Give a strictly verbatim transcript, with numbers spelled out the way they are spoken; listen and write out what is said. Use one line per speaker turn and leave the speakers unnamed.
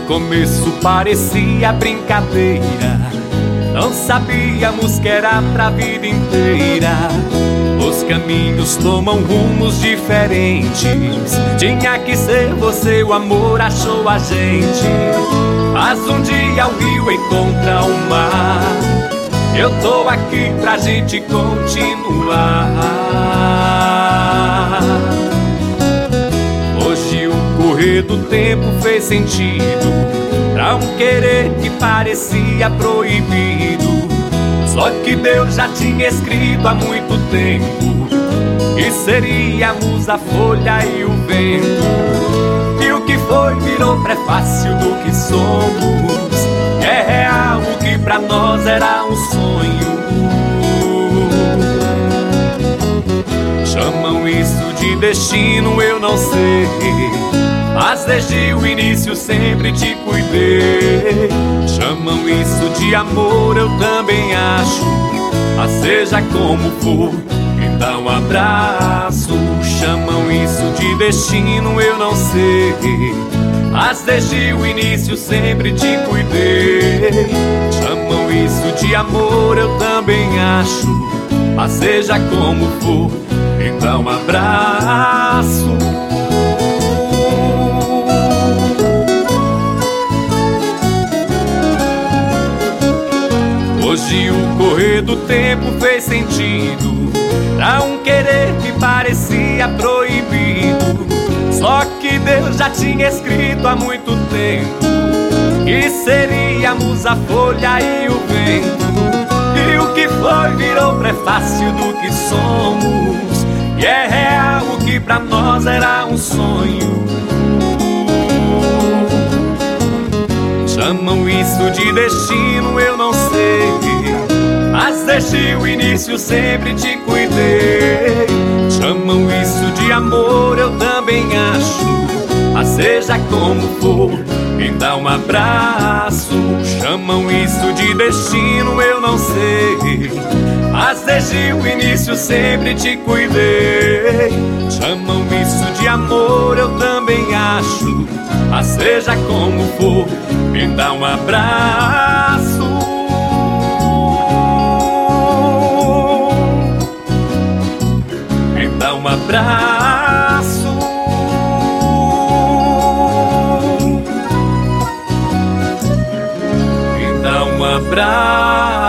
começo parecia brincadeira, não sabíamos que era pra vida inteira. Os caminhos tomam rumos diferentes, tinha que ser você, o amor achou a gente. Mas um dia o rio encontra o mar, eu tô aqui pra gente continuar. Hoje o correr do tempo fez sentido pra um querer que parecia proibido. Só que Deus já tinha escrito há muito tempo que seríamos a folha e o vento. E o que foi virou prefácio do que somos. É real o que pra nós era um sonho. Chamam isso de destino, eu não sei, mas desde o início sempre te cuidei. Chamam isso de amor, eu também acho, mas seja como for, me dá um abraço. Chamam isso de destino, eu não sei, mas desde o início sempre te cuidei. Chamam isso de amor, eu também acho, mas seja como for, me dá um abraço. Hoje o correr do tempo fez sentido pra um querer que parecia proibido. Só que Deus já tinha escrito há muito tempo que seríamos a folha e o vento. E o que foi virou prefácio do que somos. E é real o que pra nós era um sonho. Chamam isso de destino, eu não sei, mas desde o início sempre te cuidei. Chamam isso de amor, eu também acho, mas seja como for, me dá um abraço. Chamam isso de destino, eu não sei, mas desde o início sempre te cuidei. Chamam isso de amor, eu também acho, mas seja como for, me dá um abraço. Me dá um abraço. Me dá um abraço.